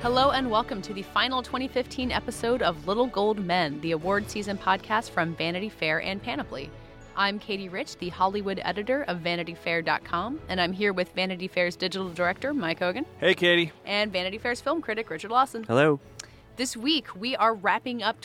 Hello and welcome to the final 2015 episode of Little Gold Men, the award season podcast from Vanity Fair and Panoply. I'm Katie Rich, the Hollywood editor of VanityFair.com, and I'm here with Vanity Fair's digital director, Mike Hogan. Hey, Katie. And Vanity Fair's film critic, Richard Lawson. Hello. This week, we are wrapping up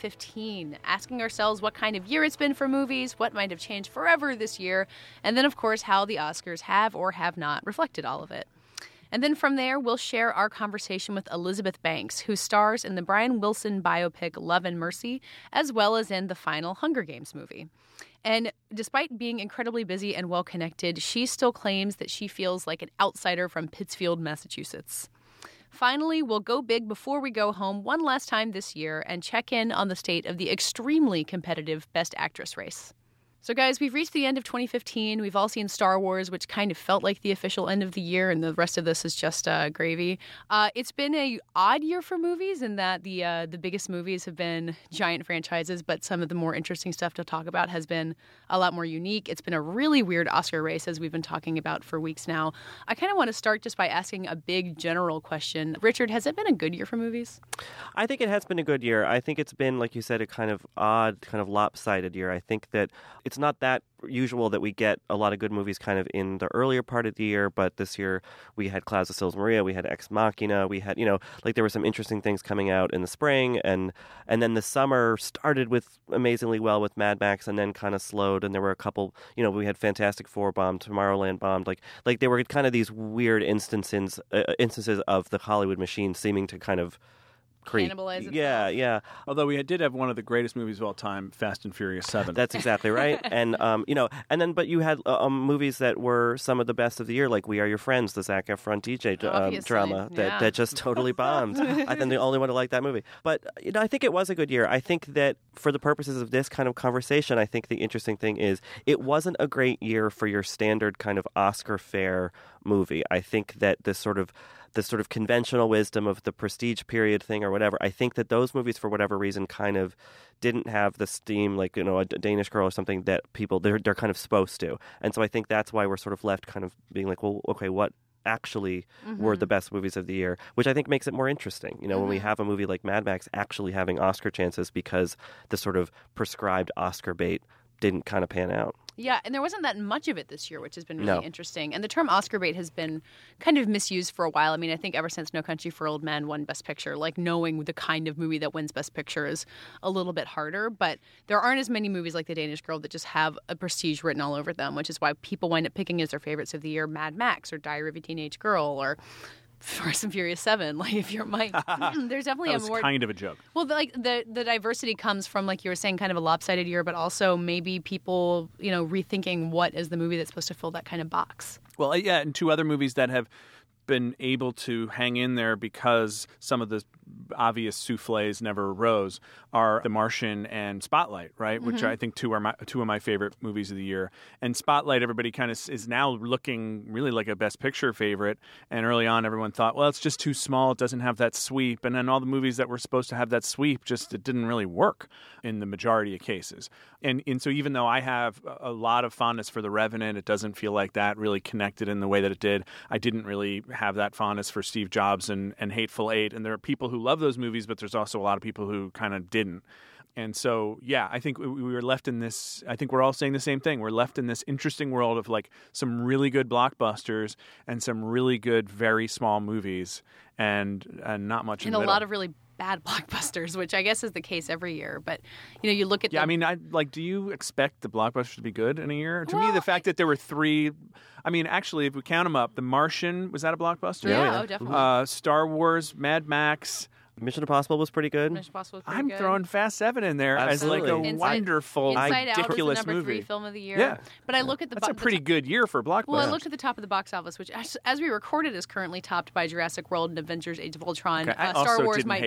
2015, asking ourselves what kind of year it's been for movies, what might have changed forever this year, and then, of course, how the Oscars have or have not reflected all of it. And then from there, we'll share our conversation with Elizabeth Banks, who stars in the Brian Wilson biopic Love and Mercy, as well as in the final Hunger Games movie. And despite being incredibly busy and well-connected, she still claims that she feels like an outsider from Pittsfield, Massachusetts. Finally, we'll go big before we go home one last time this year and check in on the state of the extremely competitive Best Actress race. So guys, we've reached the end of 2015. We've all seen Star Wars, which kind of felt like the official end of the year, and the rest of this is just gravy. It's been an odd year for movies in that the biggest movies have been giant franchises, but some of the more interesting stuff to talk about has been a lot more unique. It's been a really weird Oscar race, as we've been talking about for weeks now. I kind of want to start just by asking a big general question. Richard, has it been a good year for movies? I think it has been a good year. I think it's been, like you said, a kind of odd, kind of lopsided year. I think that it's not that usual that we get a lot of good movies kind of in the earlier part of the year, but this year we had Clouds of Sils Maria, we had Ex Machina, we had, there were some interesting things coming out in the spring, and then the summer started with amazingly well with Mad Max and then kind of slowed, and there were a couple, we had Fantastic Four bombed, Tomorrowland bombed, like there were kind of these weird instances of the Hollywood machine seeming to kind of cannibalize itself. Yeah. Although we did have one of the greatest movies of all time, Fast and Furious 7. That's exactly right. And, but you had movies that were some of the best of the year, like We Are Your Friends, the Zac Efron DJ drama that just totally bombed. I think the only one to like that movie. But, I think it was a good year. I think that for the purposes of this kind of conversation, I think the interesting thing is it wasn't a great year for your standard kind of Oscar fare movie. I think that this sort of conventional wisdom of the prestige period thing or whatever, I think that those movies, for whatever reason, kind of didn't have the steam, like, a Danish Girl or something that people, they're kind of supposed to. And so I think that's why we're sort of left kind of being like, well, okay, what actually were the best movies of the year, which I think makes it more interesting, when we have a movie like Mad Max actually having Oscar chances because the sort of prescribed Oscar bait didn't kind of pan out. Yeah, and there wasn't that much of it this year, which has been really interesting. And the term Oscar bait has been kind of misused for a while. I mean, I think ever since No Country for Old Men won Best Picture, like knowing the kind of movie that wins Best Picture is a little bit harder. But there aren't as many movies like The Danish Girl that just have a prestige written all over them, which is why people wind up picking as their favorites of the year Mad Max or Diary of a Teenage Girl or Fast and Furious 7, like if you're Mike, there's definitely that was a more kind of a joke. Well, the diversity comes from, like you were saying, kind of a lopsided year, but also maybe people, rethinking what is the movie that's supposed to fill that kind of box. Well, yeah, and two other movies that have been able to hang in there because some of the obvious souffles never rose are The Martian and Spotlight, right? Which I think two of my favorite movies of the year. And Spotlight, everybody kind of is now looking really like a Best Picture favorite. And early on, everyone thought, well, it's just too small. It doesn't have that sweep. And then all the movies that were supposed to have that sweep, it didn't really work in the majority of cases. And so even though I have a lot of fondness for The Revenant, it doesn't feel like that really connected in the way that it did. I didn't really have that fondness for Steve Jobs and Hateful Eight. And there are people who love those movies, but there's also a lot of people who kind of didn't. And so, yeah, I think we were left in this, I think we're all saying the same thing. We're left in this interesting world of like some really good blockbusters and some really good, very small movies and not much in the middle. And a lot of really bad blockbusters, which I guess is the case every year. But, you look at do you expect the blockbusters to be good in a year? To me, the fact that there were three, actually, if we count them up, The Martian, was that a blockbuster? Yeah, definitely. Star Wars, Mad Max, Mission Impossible was pretty good. I'm throwing Fast 7 in there as like a wonderful, ridiculous Out was the number 3 film of the year. Yeah. But I look at that's a pretty good year for blockbusters. Well, I looked at the top of the box office, which as we recorded is currently topped by Jurassic World and Avengers: Age of Ultron. Okay. Star Wars might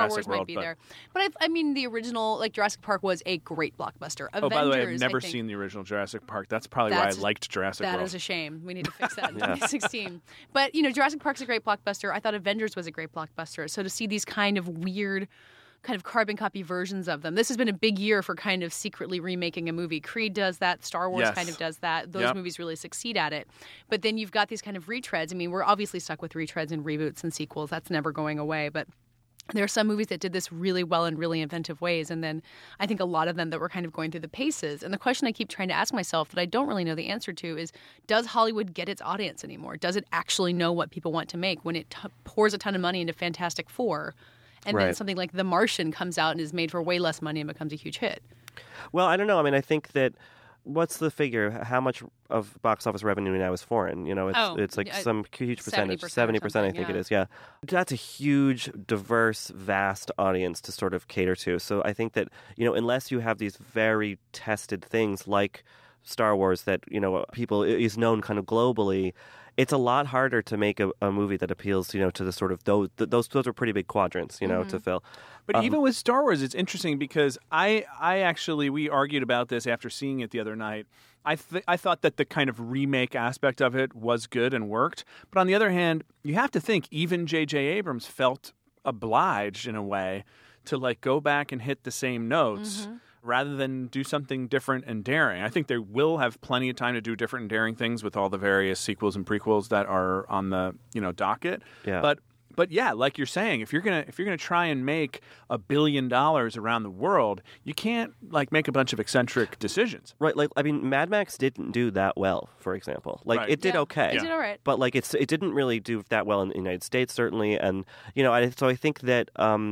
be there. But the original, like Jurassic Park, was a great blockbuster. Avengers, by the way, I've never seen the original Jurassic Park. That's probably why I liked Jurassic World. That is a shame. We need to fix that in 2016. But, Jurassic Park's a great blockbuster. I thought Avengers was a great blockbuster. So to see these kind of weird kind of carbon copy versions of them. This has been a big year for kind of secretly remaking a movie. Creed does that. Star Wars kind of does that. Those movies really succeed at it. But then you've got these kind of retreads. I mean, we're obviously stuck with retreads and reboots and sequels. That's never going away. But there are some movies that did this really well in really inventive ways. And then I think a lot of them that were kind of going through the paces. And the question I keep trying to ask myself that I don't really know the answer to is, does Hollywood get its audience anymore? Does it actually know what people want to make when it pours a ton of money into Fantastic Four? And then something like The Martian comes out and is made for way less money and becomes a huge hit. Well, I don't know. I mean, I think that what's the figure? How much of box office revenue now is foreign? You know, it's like some huge percentage, 70%, I think it is. Yeah, that's a huge, diverse, vast audience to sort of cater to. So I think that, you know, unless you have these very tested things like Star Wars that, you know, people is known kind of globally, it's a lot harder to make a movie that appeals, you know, to the sort of those are pretty big quadrants, you know, to fill. But even with Star Wars, it's interesting because I actually, we argued about this after seeing it the other night. I thought that the kind of remake aspect of it was good and worked. But on the other hand, you have to think even J.J. Abrams felt obliged in a way to like go back and hit the same notes. Rather than do something different and daring. I think they will have plenty of time to do different and daring things with all the various sequels and prequels that are on the, you know, docket. Yeah. But yeah, like you're saying, if you're gonna try and make $1 billion around the world, you can't like make a bunch of eccentric decisions. Right. Like, I mean, Mad Max didn't do that well, for example. Like, it did okay. It did all right. But like, it didn't really do that well in the United States, certainly. And, you know, so I think that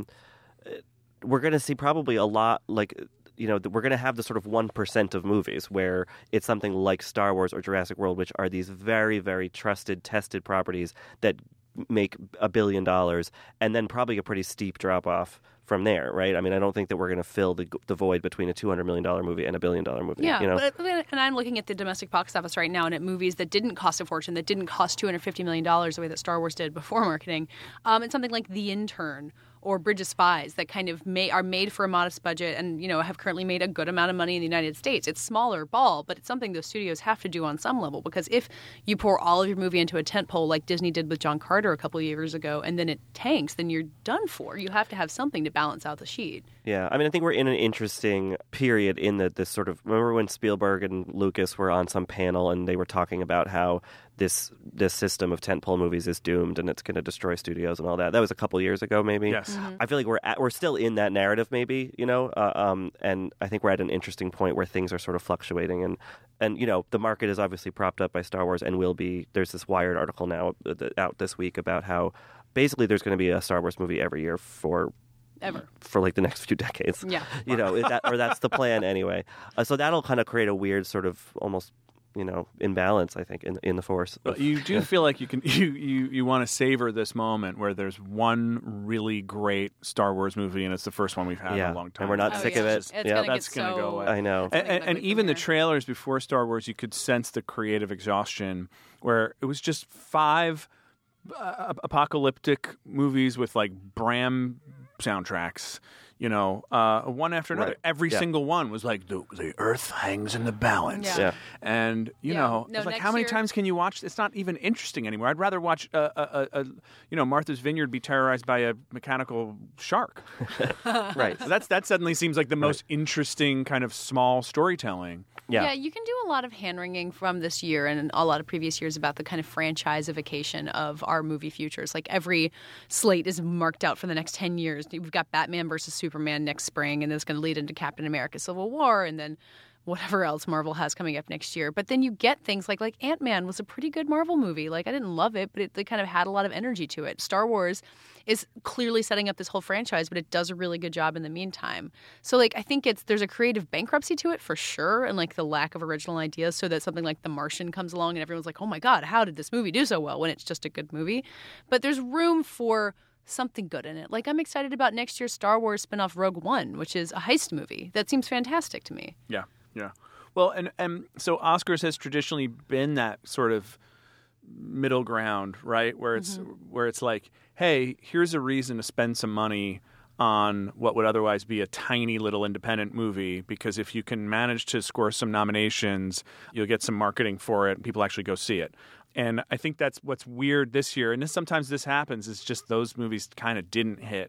we're going to see probably a lot, like, you know, we're going to have the sort of 1% of movies where it's something like Star Wars or Jurassic World, which are these very, very trusted, tested properties that make $1 billion, and then probably a pretty steep drop-off from there, right? I mean, I don't think that we're going to fill the void between a $200 million movie and a $1 billion movie. Yeah, you know? And I'm looking at the domestic box office right now and at movies that didn't cost a fortune, that didn't cost $250 million the way that Star Wars did before marketing. It's something like The Intern or Bridge of Spies that kind of are made for a modest budget and, you know, have currently made a good amount of money in the United States. It's smaller ball, but it's something those studios have to do on some level, because if you pour all of your movie into a tentpole like Disney did with John Carter a couple of years ago and then it tanks, then you're done for. You have to have something to balance out the sheet. Yeah, I mean, I think we're in an interesting period in that this sort of, remember when Spielberg and Lucas were on some panel and they were talking about how this system of tentpole movies is doomed and it's going to destroy studios and all that. That was a couple years ago, maybe. Yes. I feel like we're still in that narrative, maybe, you know, and I think we're at an interesting point where things are sort of fluctuating, and you know, the market is obviously propped up by Star Wars and will be. There's this Wired article now out this week about how basically there's going to be a Star Wars movie every year for like the next few decades. Yeah. You know, that's the plan anyway. So that'll kind of create a weird sort of almost, you know, imbalance, I think, in the force. But you do feel like you want to savor this moment where there's one really great Star Wars movie and it's the first one we've had in a long time. And we're not sick of it. That's going to go away. I know. And even the trailers before Star Wars, you could sense the creative exhaustion where it was just 5 apocalyptic movies with like Bram soundtracks, you know, one after another. Right. Every single one was like, the earth hangs in the balance. Yeah. And, you know, it's like, how many times can you watch? It's not even interesting anymore. I'd rather watch, Martha's Vineyard be terrorized by a mechanical shark. Right. So that suddenly seems like the most interesting kind of small storytelling. Yeah, you can do a lot of hand-wringing from this year and a lot of previous years about the kind of franchisification of our movie futures. Like every slate is marked out for the next 10 years. We've got Batman versus Superman next spring, and it's going to lead into Captain America Civil War, and then whatever else Marvel has coming up next year. But then you get things like Ant-Man was a pretty good Marvel movie. Like, I didn't love it, but it kind of had a lot of energy to it. Star Wars is clearly setting up this whole franchise, but it does a really good job in the meantime. So, like, I think there's a creative bankruptcy to it for sure, and, like, the lack of original ideas, so that something like The Martian comes along and everyone's like, oh my God, how did this movie do so well when it's just a good movie? But there's room for something good in it. Like, I'm excited about next year's Star Wars spinoff Rogue One, which is a heist movie. That seems fantastic to me. Yeah. Yeah. Well, and so Oscars has traditionally been that sort of middle ground, right? Where it's like, hey, here's a reason to spend some money on what would otherwise be a tiny little independent movie, because if you can manage to score some nominations, you'll get some marketing for it, and people actually go see it. And I think that's what's weird this year, and sometimes this happens, is just those movies kind of didn't hit.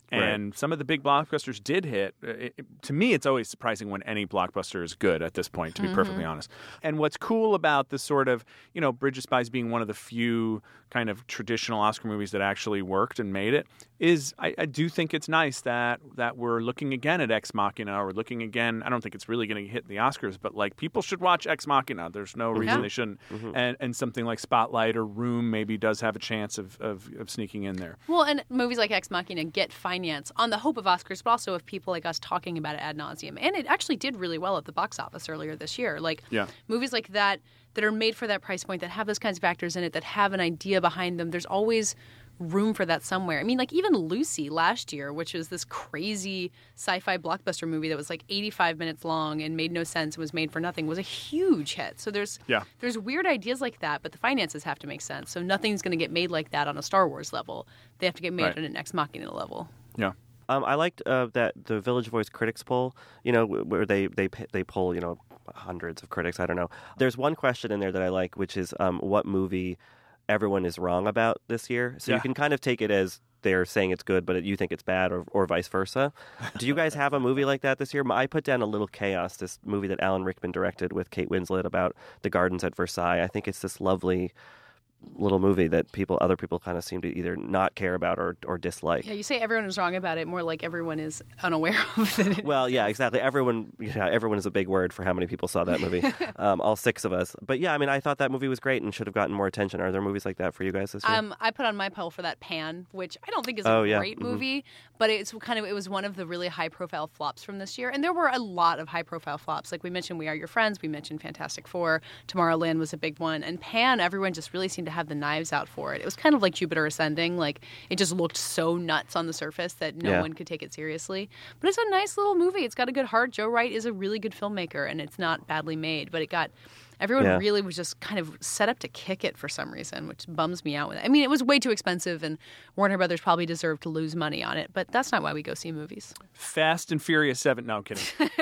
And some of the big blockbusters did hit. To me, it's always surprising when any blockbuster is good at this point, to be perfectly honest. And what's cool about the sort of, Bridge of Spies being one of the few kind of traditional Oscar movies that actually worked and made it is I do think it's nice that we're looking again at Ex Machina, or we're looking again. I don't think it's really going to hit the Oscars, but like people should watch Ex Machina. There's no reason they shouldn't. And something like Spotlight or Room maybe does have a chance of sneaking in there. Well, and movies like Ex Machina get finance on the hope of Oscars, but also of people like us talking about it ad nauseum. And it actually did really well at the box office earlier this year. Movies like that are made for that price point, that have those kinds of actors in it, that have an idea behind them. There's always room for that somewhere. I mean, like even Lucy last year, which was this crazy sci-fi blockbuster movie that was like 85 minutes long and made no sense and was made for nothing, was a huge hit. So there's weird ideas like that, but the finances have to make sense. So nothing's going to get made like that on a Star Wars level. They have to get made on an Ex Machina level. Yeah. I liked that the Village Voice Critics poll, where they poll, hundreds of critics. I don't know. There's one question in there that I like, which is what movie everyone is wrong about this year. So you can kind of take it as they're saying it's good, but you think it's bad, or vice versa. Do you guys have a movie like that this year? I put down A Little Chaos, this movie that Alan Rickman directed with Kate Winslet about the gardens at Versailles. I think it's this lovely little movie that other people kind of seem to either not care about or dislike. Yeah, you say everyone is wrong about it, more like everyone is unaware of it. Well, yeah, exactly. Everyone is a big word for how many people saw that movie. All 6 of us. But yeah, I mean, I thought that movie was great and should have gotten more attention. Are there movies like that for you guys this year? I put on my poll for that Pan, which I don't think is a great movie, but it was one of the really high-profile flops from this year. And there were a lot of high-profile flops. Like we mentioned We Are Your Friends, we mentioned Fantastic Four, Tomorrowland was a big one, and Pan, everyone just really seemed to have the knives out for it. It was kind of like Jupiter Ascending. Like it just looked so nuts on the surface that no one could take it seriously. But it's a nice little movie. It's got a good heart. Joe Wright is a really good filmmaker, and it's not badly made. But everyone really was just kind of set up to kick it for some reason, which bums me out. I mean, it was way too expensive, and Warner Brothers probably deserved to lose money on it. But that's not why we go see movies. Fast and Furious 7. No, I'm kidding.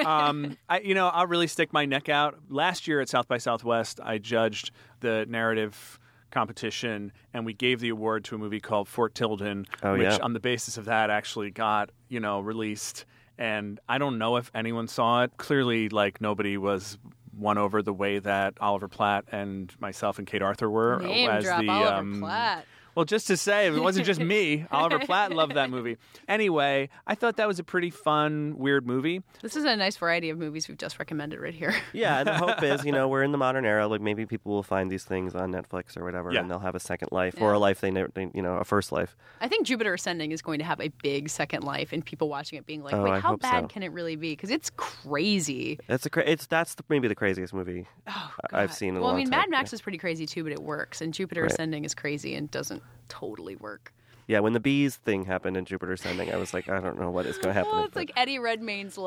I'll really stick my neck out. Last year at South by Southwest, I judged the narrative competition, and we gave the award to a movie called Fort Tilden, which on the basis of that actually got, released. And I don't know if anyone saw it. Clearly, nobody was won over the way that Oliver Platt and myself and Kate Arthur were. Name drop Oliver Platt. Well, just to say, it wasn't just me. Oliver Platt loved that movie. Anyway, I thought that was a pretty fun, weird movie. This is a nice variety of movies we've just recommended right here. Yeah, and the hope is, we're in the modern era. Like maybe people will find these things on Netflix or whatever, and they'll have a second life or a life they never, a first life. I think Jupiter Ascending is going to have a big second life, and people watching it being like, "Wait, how bad can it really be?" Because it's crazy. That's maybe the craziest movie I've seen in a long time. Well, I mean, Mad Max is pretty crazy too, but it works, and Jupiter Ascending is crazy and doesn't totally work. Yeah, when the bees thing happened in Jupiter Ascending, I was like, I don't know what is going to happen. Well, it's like Eddie Redmayne's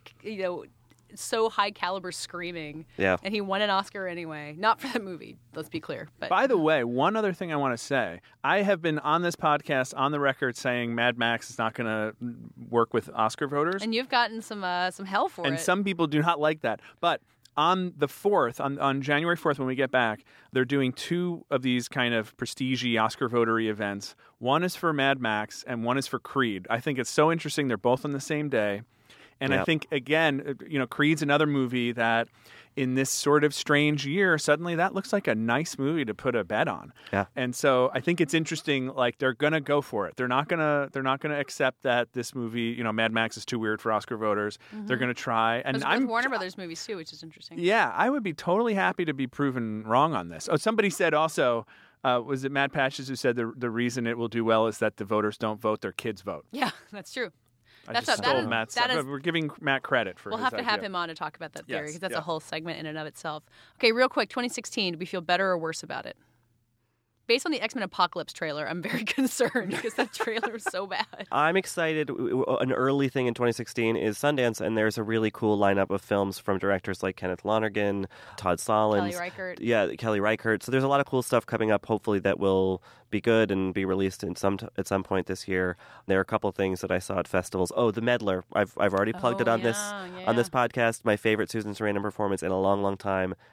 so high caliber screaming. Yeah. And he won an Oscar anyway. Not for that movie, let's be clear. But by the way, one other thing I want to say. I have been on this podcast on the record saying Mad Max is not going to work with Oscar voters. And you've gotten some hell for it. And some people do not like that. But on the 4th, on January 4th, when we get back, they're doing 2 of these kind of prestige-y Oscar votery events. One is for Mad Max, and one is for Creed. I think it's so interesting. They're both on the same day. And I think, again, Creed's another movie that in this sort of strange year, suddenly that looks like a nice movie to put a bet on. Yeah. And so I think it's interesting, like they're going to go for it. They're not going to accept that this movie, Mad Max is too weird for Oscar voters. Mm-hmm. They're going to try. And I'm Warner Brothers movies too, which is interesting. Yeah, I would be totally happy to be proven wrong on this. Oh, somebody said also, was it Matt Patches who said the reason it will do well is that the voters don't vote, their kids vote. Yeah, that's true. We're giving Matt credit for We'll his have to idea. have him on to talk about that theory, because that's a whole segment in and of itself. Okay, real quick, 2016, do we feel better or worse about it? Based on the X-Men Apocalypse trailer, I'm very concerned because that trailer is so bad. I'm excited. An early thing in 2016 is Sundance, and there's a really cool lineup of films from directors like Kenneth Lonergan, Todd Solondz. Kelly Reichardt. Yeah, Kelly Reichardt. So there's a lot of cool stuff coming up, hopefully, that will be good and be released at some point this year. There are a couple things that I saw at festivals. Oh, The Meddler. I've already plugged it on this podcast. My favorite Susan Sarandon performance in a long, long time.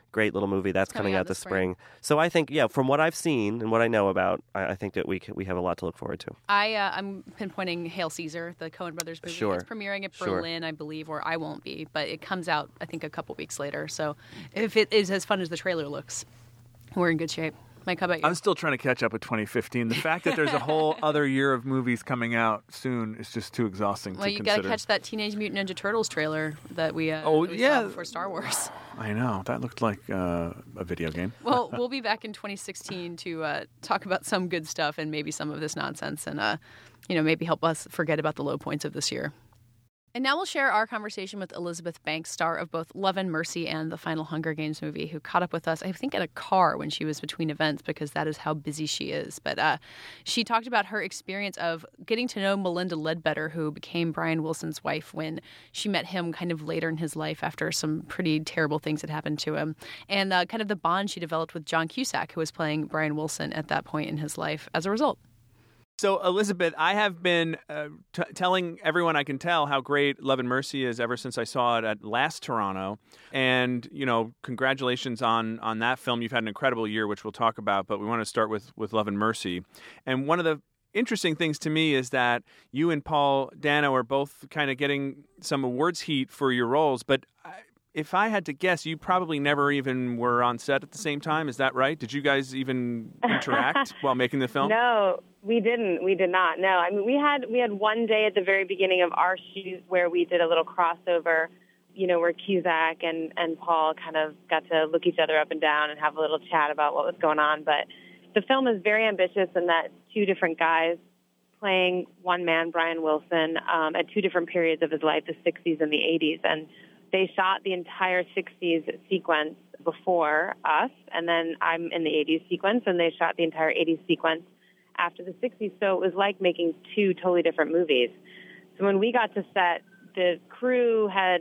great little movie that's coming out this spring. So I think, from what I've seen and what I know about, I think that we have a lot to look forward to. I'm pinpointing Hail Caesar, the Coen Brothers movie. Sure. It's premiering at Berlin, I believe, or I won't be, but it comes out, I think, a couple weeks later. So if it is as fun as the trailer looks, we're in good shape. Mike, how about you? I'm still trying to catch up with 2015. The fact that there's a whole other year of movies coming out soon is just too exhausting to consider. Well, you got to catch that Teenage Mutant Ninja Turtles trailer that we saw before Star Wars. I know. That looked like a video game. Well, we'll be back in 2016 to talk about some good stuff and maybe some of this nonsense and, maybe help us forget about the low points of this year. And now we'll share our conversation with Elizabeth Banks, star of both Love and Mercy and the final Hunger Games movie, who caught up with us, I think, in a car when she was between events because that is how busy she is. But she talked about her experience of getting to know Melinda Ledbetter, who became Brian Wilson's wife when she met him kind of later in his life after some pretty terrible things had happened to him, and kind of the bond she developed with John Cusack, who was playing Brian Wilson at that point in his life as a result. So, Elizabeth, I have been telling everyone I can tell how great Love and Mercy is ever since I saw it at last Toronto. And, congratulations on that film. You've had an incredible year, which we'll talk about, but we want to start with Love and Mercy. And one of the interesting things to me is that you and Paul Dano are both kind of getting some awards heat for your roles, but if I had to guess, you probably never even were on set at the same time. Is that right? Did you guys even interact while making the film? No, we didn't. We did not. No, I mean, we had one day at the very beginning of our shoot where we did a little crossover, where Cusack and Paul kind of got to look each other up and down and have a little chat about what was going on. But the film is very ambitious in that two different guys playing one man, Brian Wilson, at two different periods of his life, the 60s and the 80s. And they shot the entire 60s sequence before us, and then I'm in the 80s sequence, and they shot the entire 80s sequence after the 60s. So it was like making two totally different movies. So when we got to set, the crew had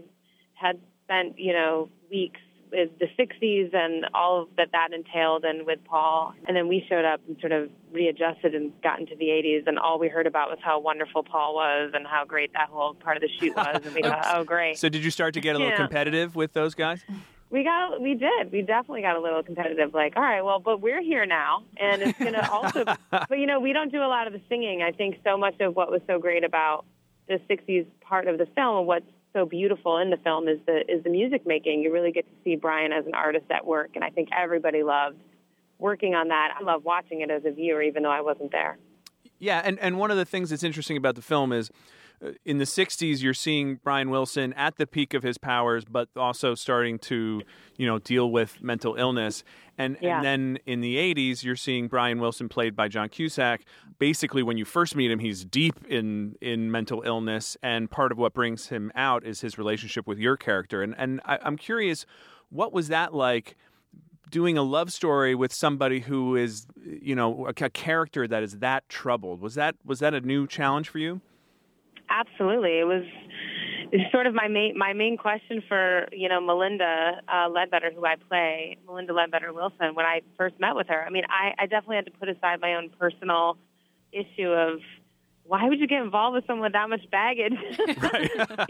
spent, weeks with the 60s and all of that entailed and with Paul. And then we showed up and sort of readjusted and got into the 80s, and all we heard about was how wonderful Paul was and how great that whole part of the shoot was. And we thought, oh, great. So did you start to get a little competitive with those guys? We did. We definitely got a little competitive, like, all right, well, but we're here now. And it's going to also, but, we don't do a lot of the singing. I think so much of what was so great about the 60s part of the film and what's so beautiful in the film is the music making. You really get to see Brian as an artist at work, and I think everybody loved working on that. I love watching it as a viewer, even though I wasn't there. Yeah, and one of the things that's interesting about the film is in the 60s, you're seeing Brian Wilson at the peak of his powers, but also starting to, deal with mental illness. And then in the 80s, you're seeing Brian Wilson played by John Cusack. Basically, when you first meet him, he's deep in mental illness, and part of what brings him out is his relationship with your character. And I'm curious, what was that like, doing a love story with somebody who is, a character that is that troubled? Was that a new challenge for you? Absolutely. It's sort of my main question for, Melinda Ledbetter, who I play, Melinda Ledbetter Wilson, when I first met with her. I mean, I definitely had to put aside my own personal issue of why would you get involved with someone with that much baggage? Right.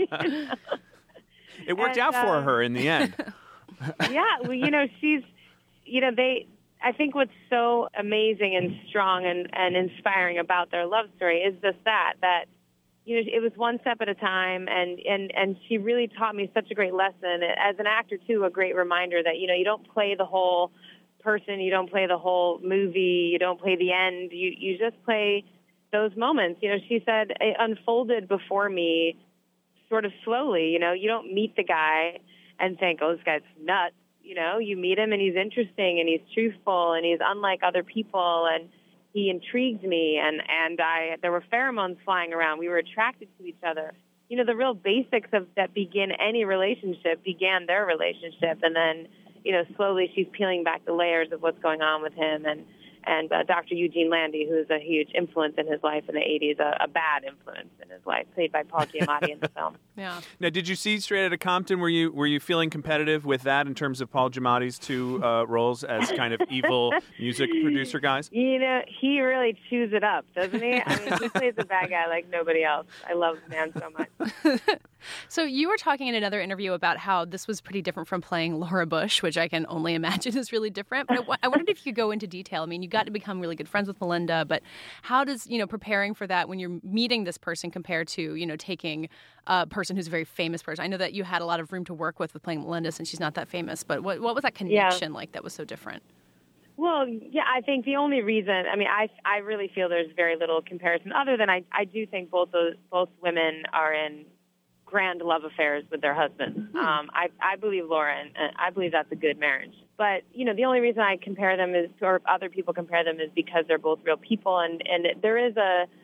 It worked out for her in the end. Yeah. Well, she's, I think what's so amazing and strong and inspiring about their love story is just that it was one step at a time, and she really taught me such a great lesson. As an actor, too, a great reminder that, you don't play the whole person, you don't play the whole movie, you don't play the end, you just play those moments. She said it unfolded before me sort of slowly. You don't meet the guy and think, oh, this guy's nuts. You meet him and he's interesting and he's truthful and he's unlike other people, and he intrigued me, and there were pheromones flying around. We were attracted to each other. The real basics of that begin any relationship began their relationship, and then, slowly she's peeling back the layers of what's going on with him, and Dr. Eugene Landy, who is a huge influence in his life in the 80s, a bad influence in his life, played by Paul Giamatti in the film. Yeah. Now, did you see Straight Outta Compton? Were you feeling competitive with that in terms of Paul Giamatti's two roles as kind of evil music producer guys? You know, he really chews it up, doesn't he? I mean, he plays a bad guy like nobody else. I love the man so much. So you were talking in another interview about how this was pretty different from playing Laura Bush, which I can only imagine is really different. But I wondered if you could go into detail. I mean, you got to become really good friends with Melinda, but how does, preparing for that when you're meeting this person compared to, taking a person who's a very famous person? I know that you had a lot of room to work with playing Melinda since she's not that famous, but what was that connection like that was so different? Well, yeah, I think the only reason, I really feel there's very little comparison other than I do think both women are in grand love affairs with their husbands. I believe Laura, and I believe that's a good marriage. But, the only reason I compare them or other people compare them is because they're both real people. And there is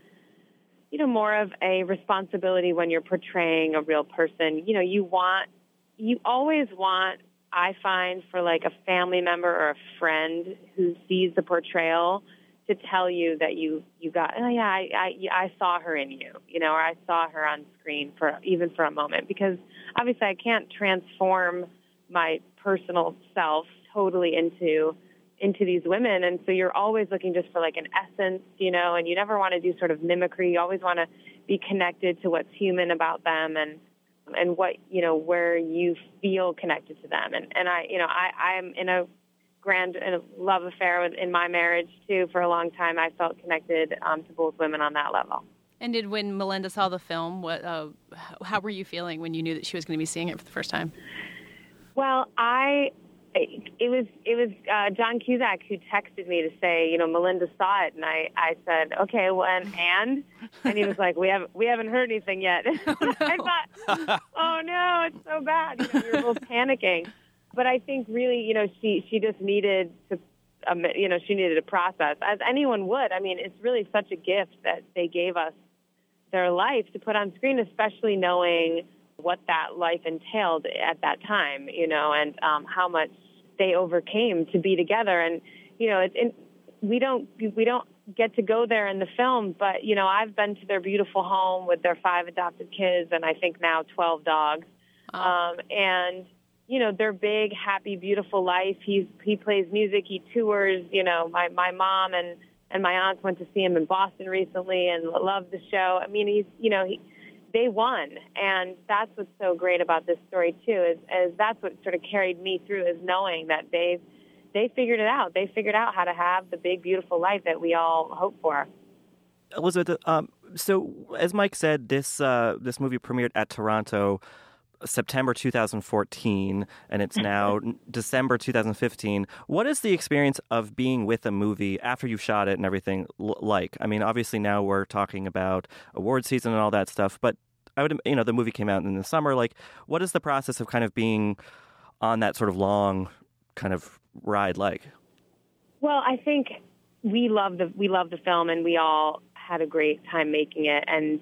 more of a responsibility when you're portraying a real person. You always want, I find, for like a family member or a friend who sees the portrayal to tell you that you got, I saw her in you, or I saw her on screen even for a moment, because obviously I can't transform my personal self totally into these women. And so you're always looking just for like an essence, and you never want to do sort of mimicry. You always want to be connected to what's human about them and what, where you feel connected to them. And I am in a grand love affair in my marriage too. For a long time, I felt connected to both women on that level. And when Melinda saw the film, how were you feeling when you knew that she was going to be seeing it for the first time? Well, it was John Cusack who texted me to say, Melinda saw it, and I said, okay, well, and he was like, we haven't heard anything yet. Oh, no. I thought, oh no, it's so bad. We were both panicking. But I think really, she just needed to, she needed a process, as anyone would. I mean, it's really such a gift that they gave us their life to put on screen, especially knowing what that life entailed at that time, and how much they overcame to be together. And, we don't get to go there in the film, but, I've been to their beautiful home with their 5 adopted kids and I think now 12 dogs. And their big, happy, beautiful life. He plays music, he tours. My mom and my aunts went to see him in Boston recently and loved the show. I mean, they won, and that's what's so great about this story too. Is that's what sort of carried me through, is knowing that they figured it out. They figured out how to have the big, beautiful life that we all hope for. Elizabeth, so as Mike said, this movie premiered at Toronto September 2014, and it's now December 2015. What is the experience of being with a movie after you've shot it and everything like? I mean, obviously now we're talking about award season and all that stuff, but the movie came out in the summer. Like, what is the process of kind of being on that sort of long kind of ride like? Well, I think we love the film, and we all had a great time making it. And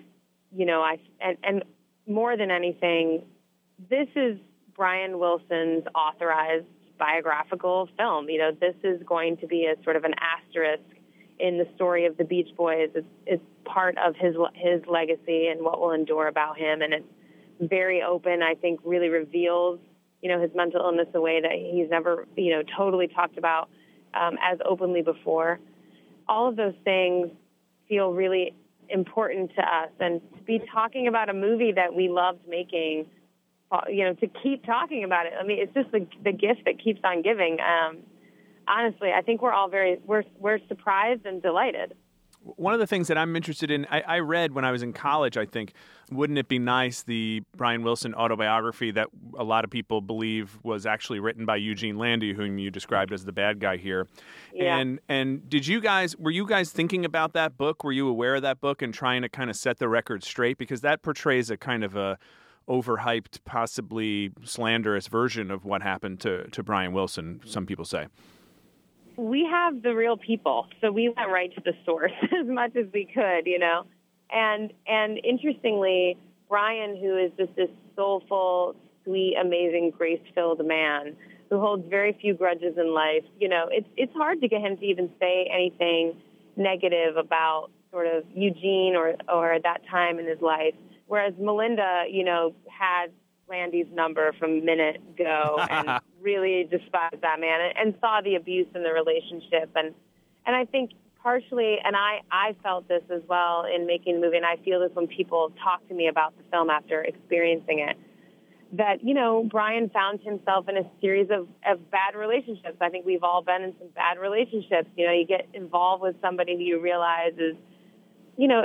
and more than anything, this is Brian Wilson's authorized biographical film. This is going to be a sort of an asterisk in the story of the Beach Boys. It's part of his legacy and what will endure about him. And it's very open, I think really reveals, his mental illness in a way that he's never, totally talked about as openly before. All of those things feel really important to us. And to be talking about a movie that we loved making, to keep talking about it. I mean, it's just the gift that keeps on giving. Honestly, I think we're all we're surprised and delighted. One of the things that I'm interested in, I read when I was in college, I think, Wouldn't It Be Nice, the Brian Wilson autobiography that a lot of people believe was actually written by Eugene Landy, whom you described as the bad guy here. Yeah. And were you guys thinking about that book? Were you aware of that book and trying to kind of set the record straight? Because that portrays a kind of a overhyped, possibly slanderous version of what happened to Brian Wilson, some people say. We have the real people, so we went right to the source as much as we could, And interestingly, Brian, who is just this soulful, sweet, amazing, grace-filled man, who holds very few grudges in life. You know, it's hard to get him to even say anything negative about sort of Eugene or that time in his life. Whereas Melinda, you know, had Landy's number from minute go and really despised that man and saw the abuse in the relationship. And I think partially, and I felt this as well in making the movie, and I feel this when people talk to me about the film after experiencing it, that, you know, Brian found himself in a series of bad relationships. I think we've all been in some bad relationships. You know, you get involved with somebody who you realize is, you know,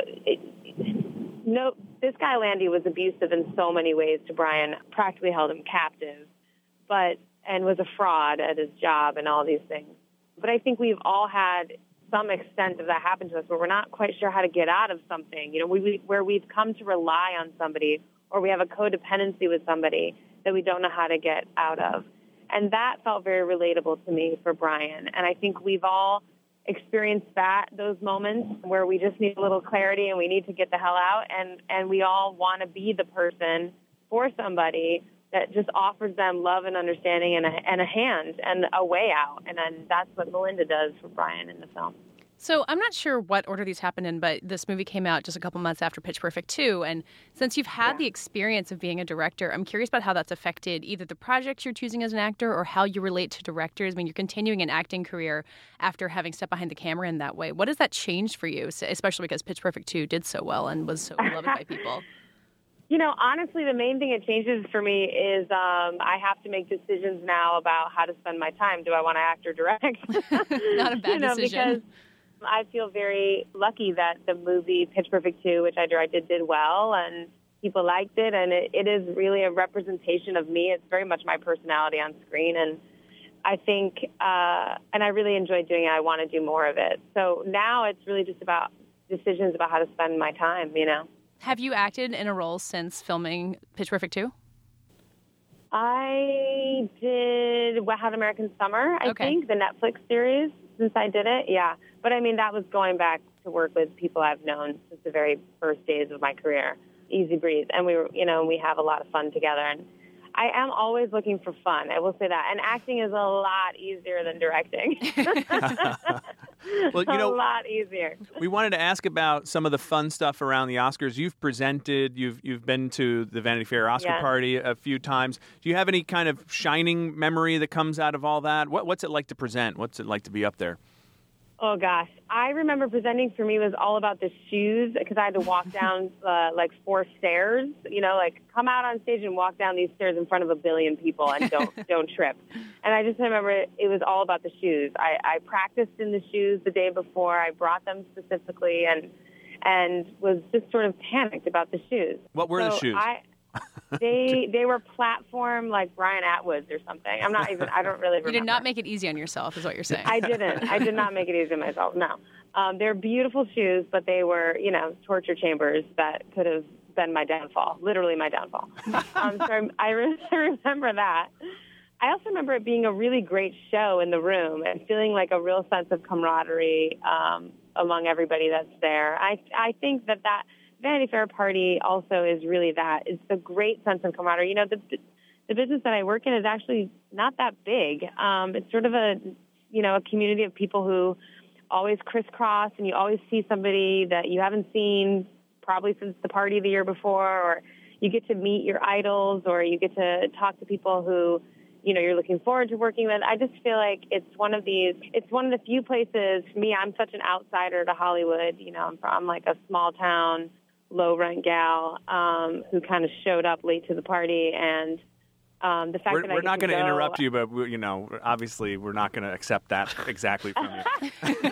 this guy Landy was abusive in so many ways to Brian, practically held him captive, and was a fraud at his job and all these things. But I think we've all had some extent of that happen to us where we're not quite sure how to get out of something, you know, where we've come to rely on somebody or we have a codependency with somebody that we don't know how to get out of. And that felt very relatable to me for Brian. And I think we've all experienced those moments where we just need a little clarity and we need to get the hell out. And we all want to be the person for somebody that just offers them love and understanding and a hand and a way out. And then that's what Melinda does for Brian in the film. So I'm not sure what order these happened in, but this movie came out just a couple months after Pitch Perfect 2. And since you've had the experience of being a director, I'm curious about how that's affected either the projects you're choosing as an actor or how you relate to directors when you're continuing an acting career after having stepped behind the camera in that way. What has that changed for you, especially because Pitch Perfect 2 did so well and was so beloved by people? You know, honestly, the main thing it changes for me is I have to make decisions now about how to spend my time. Do I want to act or direct? Not a bad decision. Because I feel very lucky that the movie Pitch Perfect 2, which I directed, did well, and people liked it, and it is really a representation of me. It's very much my personality on screen, and I think, and I really enjoyed doing it. I want to do more of it. So now it's really just about decisions about how to spend my time, you know. Have you acted in a role since filming Pitch Perfect 2? I did Wet Hot American Summer, I think, the Netflix series, since I did it, yeah. But, I mean, that was going back to work with people I've known since the very first days of my career. Easy breeze. And we were, you know, we have a lot of fun together. And I am always looking for fun, I will say that. And acting is a lot easier than directing. Well, you know, a lot easier. We wanted to ask about some of the fun stuff around the Oscars. You've presented, you've been to the Vanity Fair Oscar party a few times. Do you have any kind of shining memory that comes out of all that? What's it like to present? What's it like to be up there? Oh, gosh. I remember presenting for me was all about the shoes because I had to walk down like 4 stairs, you know, like come out on stage and walk down these stairs in front of 1 billion people and don't trip. And I just remember it was all about the shoes. I practiced in the shoes the day before. I brought them specifically and was just sort of panicked about the shoes. What were the shoes? They were platform like Brian Atwood's or something. I don't really remember. You did not make it easy on yourself, is what you're saying. I didn't. I did not make it easy on myself, no. They're beautiful shoes, but they were, you know, torture chambers that could have been my downfall, literally my downfall. So I remember that. I also remember it being a really great show in the room and feeling like a real sense of camaraderie among everybody that's there. I think that Vanity Fair party also is really that. It's a great sense of camaraderie. You know, the business that I work in is actually not that big. It's sort of a community of people who always crisscross, and you always see somebody that you haven't seen probably since the party the year before, or you get to meet your idols, or you get to talk to people who, you know, you're looking forward to working with. I just feel like it's one of the few places, for me, I'm such an outsider to Hollywood. You know, I'm like a small town, low rent gal who kind of showed up late to the party, and the fact that we're not going to interrupt you, but you know, obviously we're not going to accept that exactly from you.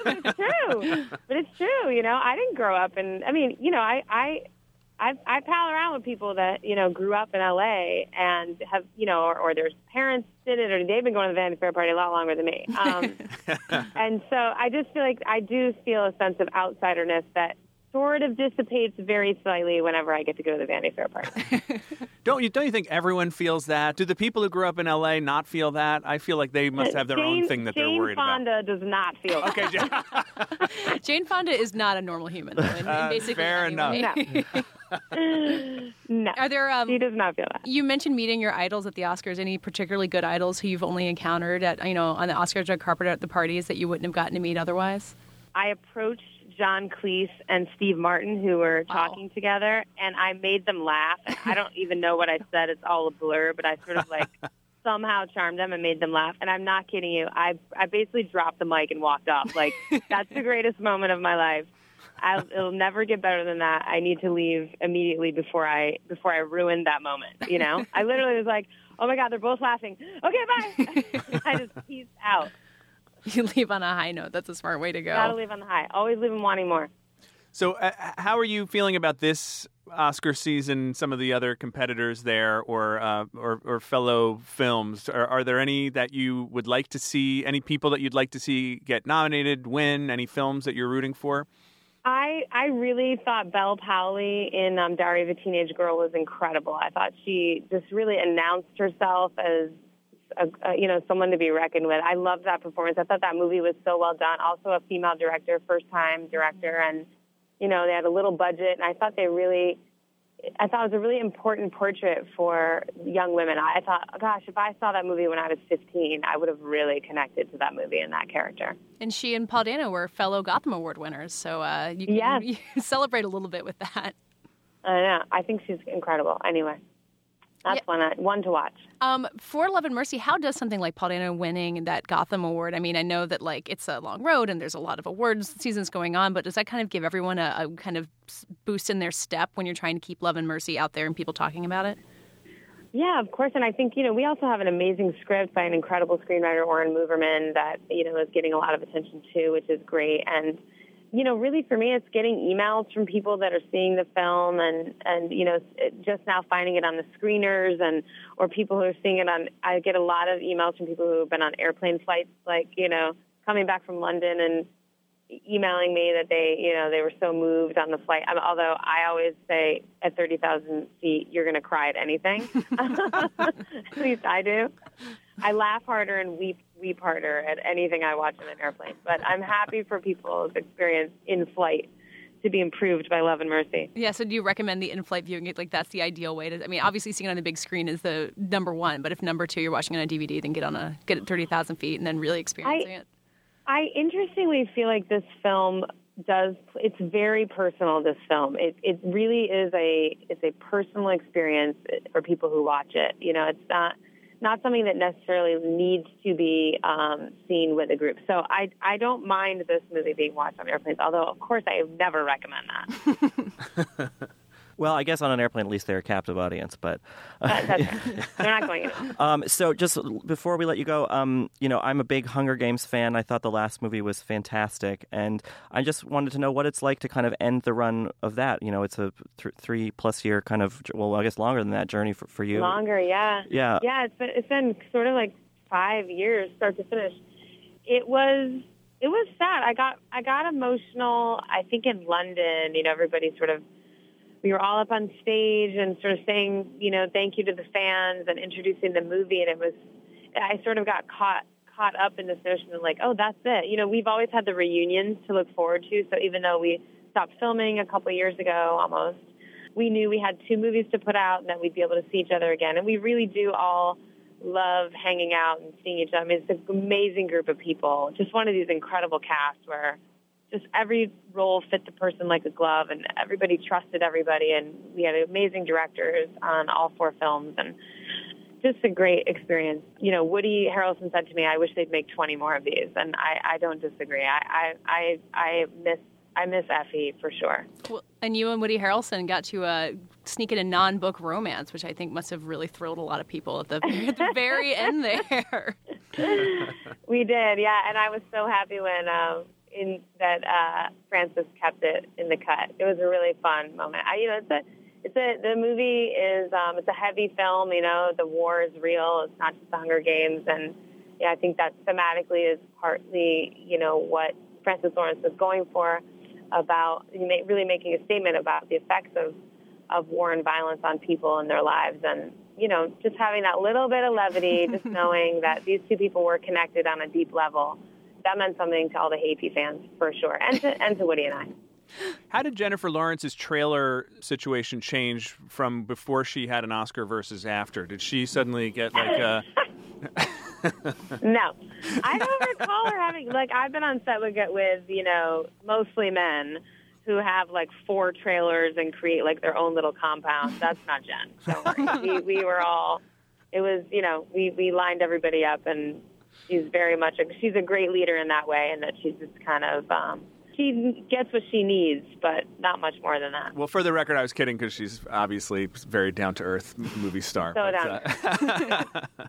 But it's true. You know, I didn't grow up, and I mean, you know, I pal around with people that, you know, grew up in LA and have, you know, or their parents did it, or they've been going to the Vanity Fair party a lot longer than me. And so I just feel like I do feel a sense of outsiderness that sort of dissipates very slightly whenever I get to go to the Vanity Fair party. Don't you think everyone feels that? Do the people who grew up in L.A. not feel that? I feel like they must have their own thing that they're worried about. Jane Fonda does not feel that. Okay, Jane Fonda is not a normal human. In basically fair enough. No. Are there? She does not feel that. You mentioned meeting your idols at the Oscars. Any particularly good idols who you've only encountered at on the Oscars red carpet or at the parties that you wouldn't have gotten to meet otherwise? I approached John Cleese and Steve Martin, who were talking together, and I made them laugh. And I don't even know what I said; it's all a blur. But I sort of somehow charmed them and made them laugh. And I'm not kidding you. I basically dropped the mic and walked off. Like, that's the greatest moment of my life. It'll never get better than that. I need to leave immediately before I ruin that moment. I literally was like, "Oh my God, they're both laughing. Okay, bye." I just peaced out. You leave on a high note. That's a smart way to go. Gotta leave on the high. Always leave them wanting more. So, how are you feeling about this Oscar season? Some of the other competitors there, or fellow films. Are there any that you would like to see? Any people that you'd like to see get nominated, win? Any films that you're rooting for? I really thought Belle Powley in Diary of a Teenage Girl was incredible. I thought she just really announced herself as someone to be reckoned with. I loved that performance. I thought that movie was so well done. Also a female director, first-time director, and they had a little budget, and I thought it was a really important portrait for young women. I thought, gosh, if I saw that movie when I was 15, I would have really connected to that movie and that character. And she and Paul Dano were fellow Gotham Award winners, so you can celebrate a little bit with that. I know. I think she's incredible. Anyway, that's one to watch. For Love and Mercy, how does something like Paul Dano winning that Gotham Award? I mean, I know that it's a long road and there's a lot of awards seasons going on, but does that kind of give everyone a kind of boost in their step when you're trying to keep Love and Mercy out there and people talking about it? Yeah, of course. And I think, we also have an amazing script by an incredible screenwriter, Oren Moverman, that, is getting a lot of attention too, which is great. And really for me, it's getting emails from people that are seeing the film and just now finding it on the screeners or people who are seeing it I get a lot of emails from people who have been on airplane flights, coming back from London and emailing me that they were so moved on the flight. Although I always say at 30,000 feet, you're going to cry at anything. At least I do. I laugh harder and weep harder at anything I watch in an airplane. But I'm happy for people's experience in flight to be improved by Love and Mercy. Yeah, so do you recommend the in-flight viewing? That's the ideal way to... I mean, obviously seeing it on the big screen is the number one, but if number two, you're watching it on a DVD, then get it 30,000 feet and then really experiencing it. I interestingly feel like this film it's very personal, this film. It really is it's a personal experience for people who watch it. It's not something that necessarily needs to be seen with a group. So I don't mind this movie being watched on airplanes, although, of course, I never recommend that. Well, I guess on an airplane, at least they're a captive audience, but... That's right. They're not going anywhere. So just before we let you go, I'm a big Hunger Games fan. I thought the last movie was fantastic, and I just wanted to know what it's like to kind of end the run of that. It's a 3+ year kind of, well, I guess longer than that journey for you. Longer, yeah. Yeah. Yeah, it's been sort of like 5 years, start to finish. It was sad. I got emotional, I think, in London. Everybody sort of... We were all up on stage and sort of saying, thank you to the fans and introducing the movie. And I sort of got caught up in this notion of oh, that's it. We've always had the reunions to look forward to. So even though we stopped filming a couple of years ago almost, we knew we had 2 movies to put out and that we'd be able to see each other again. And we really do all love hanging out and seeing each other. I mean, it's an amazing group of people. Just one of these incredible casts where just every role fit the person like a glove, and everybody trusted everybody, and we had amazing directors on all 4 films, and just a great experience. Woody Harrelson said to me, "I wish they'd make 20 more of these," and I don't disagree. I miss Effie for sure. Well, and you and Woody Harrelson got to sneak in a non-book romance, which I think must have really thrilled a lot of people at the very end there. We did, yeah, and I was so happy when Francis kept it in the cut. It was a really fun moment. The movie is it's a heavy film. The war is real. It's not just the Hunger Games, and I think that thematically is partly what Francis Lawrence was going for. about really making a statement about the effects of war and violence on people and their lives. And, just having that little bit of levity, just knowing that these two people were connected on a deep level, that meant something to all the Happy fans for sure, and to Woody and I. How did Jennifer Lawrence's trailer situation change from before she had an Oscar versus after? Did she suddenly get like a... No. I don't recall her having, I've been on set with mostly men who have 4 trailers and create their own little compound. That's not Jen. Don't worry. We were all, it was, we lined everybody up, and she's very much, she's a great leader in that way, and that she's just kind of, she gets what she needs, but not much more than that. Well, for the record, I was kidding because she's obviously very down-to-earth movie star. So down.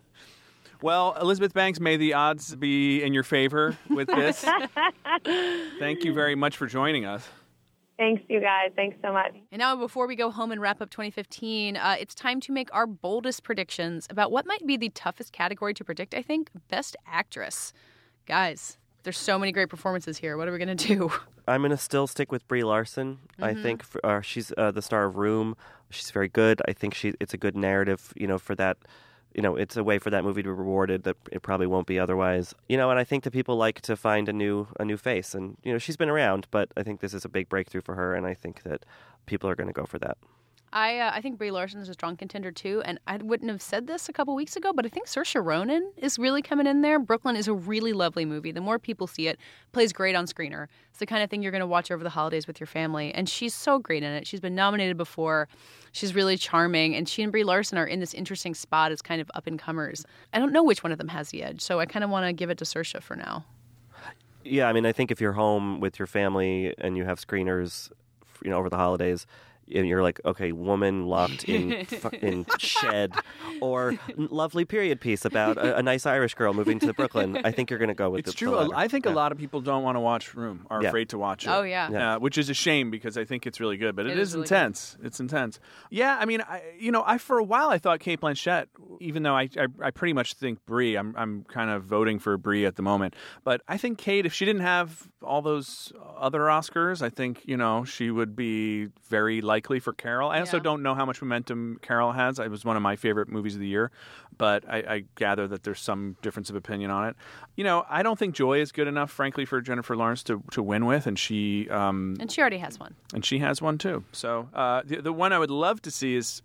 Well, Elizabeth Banks, may the odds be in your favor with this. Thank you very much for joining us. Thanks, you guys. Thanks so much. And now, before we go home and wrap up 2015, it's time to make our boldest predictions about what might be the toughest category to predict, I think, Best Actress. Guys, there's so many great performances here. What are we going to do? I'm going to still stick with Brie Larson. Mm-hmm. I think she's the star of Room. She's very good. I think it's a good narrative, for that. It's a way for that movie to be rewarded that it probably won't be otherwise. And I think that people like to find a new face. And, she's been around, but I think this is a big breakthrough for her, and I think that people are going to go for that. I think Brie Larson is a strong contender, too. And I wouldn't have said this a couple weeks ago, but I think Saoirse Ronan is really coming in there. Brooklyn is a really lovely movie. The more people see it, plays great on screener. It's the kind of thing you're going to watch over the holidays with your family. And she's so great in it. She's been nominated before. She's really charming. And she and Brie Larson are in this interesting spot as kind of up-and-comers. I don't know which one of them has the edge, so I kind of want to give it to Saoirse for now. Yeah, I think if you're home with your family and you have screeners, over the holidays, and you're like, okay, woman locked in shed, or lovely period piece about a nice Irish girl moving to Brooklyn. I think you're going to go with it's true. I think a lot of people don't want to watch Room, are afraid to watch it. Oh, yeah. Which is a shame because I think it's really good, but it is really intense. Good. It's intense. Yeah, I for a while I thought Cate Blanchett, even though I pretty much think Brie, I'm kind of voting for Brie at the moment, but I think Cate, if she didn't have all those other Oscars, I think, she would be very likely for Carol. I also don't know how much momentum Carol has. It was one of my favorite movies of the year, but I gather that there's some difference of opinion on it. I don't think Joy is good enough, frankly, for Jennifer Lawrence to win with, and she already has one. And she has one too. So the one I would love to see is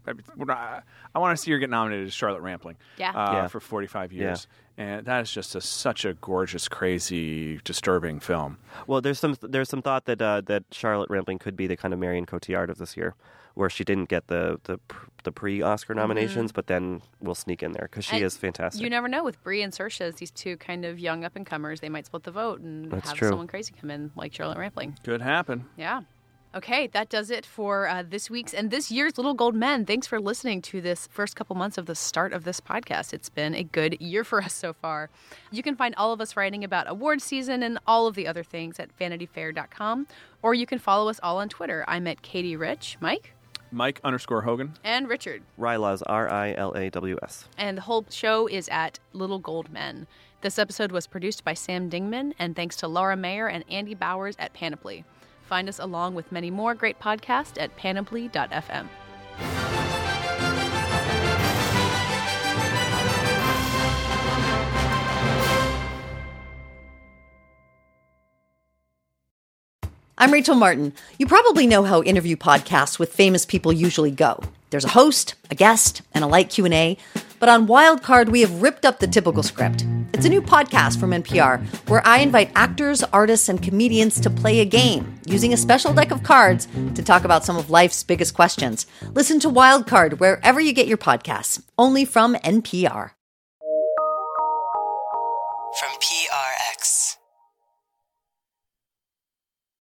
I want to see her get nominated as Charlotte Rampling. For 45 years. Yeah. And that is just such a gorgeous, crazy, disturbing film. Well, there's some thought that Charlotte Rampling could be the kind of Marion Cotillard of this year, where she didn't get the pre-Oscar nominations, but then will sneak in there because she is fantastic. You never know with Brie and Saoirse, as these two kind of young up-and-comers, they might split the vote and have someone crazy come in like Charlotte Rampling. Could happen. Yeah. Okay, that does it for this week's and this year's Little Gold Men. Thanks for listening to this first couple months of the start of this podcast. It's been a good year for us so far. You can find all of us writing about award season and all of the other things at VanityFair.com, or you can follow us all on Twitter. I'm at Katie Rich. Mike? Mike_Hogan. And Richard. Rylaws, RILAWS. And the whole show is at Little Gold Men. This episode was produced by Sam Dingman, and thanks to Laura Mayer and Andy Bowers at Panoply. Find us along with many more great podcasts at panoply.fm. I'm Rachel Martin. You probably know how interview podcasts with famous people usually go. There's a host, a guest, and a light Q&A. But on Wildcard, we have ripped up the typical script. It's a new podcast from NPR where I invite actors, artists, and comedians to play a game using a special deck of cards to talk about some of life's biggest questions. Listen to Wildcard wherever you get your podcasts, only from NPR. From PRX.